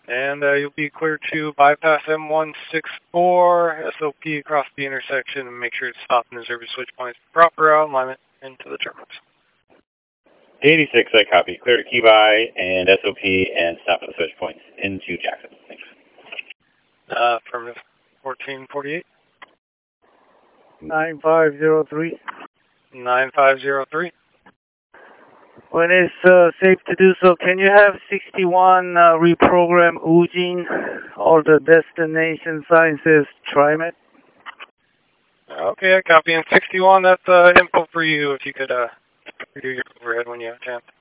And you'll be clear to bypass M164, SOP across the intersection, and make sure to stop and reserve your switch points. Proper alignment into the terminals. 86, I copy. Clear to key by and SOP and stop at the switch points into Jackson. Thanks. Affirmative. 1448. 9503. 9503. When it's safe to do so, can you have 61 reprogram Ujin or the destination sign says TriMet? Okay, I copy. And 61, that's info for you if you could do your overhead when you have a chance.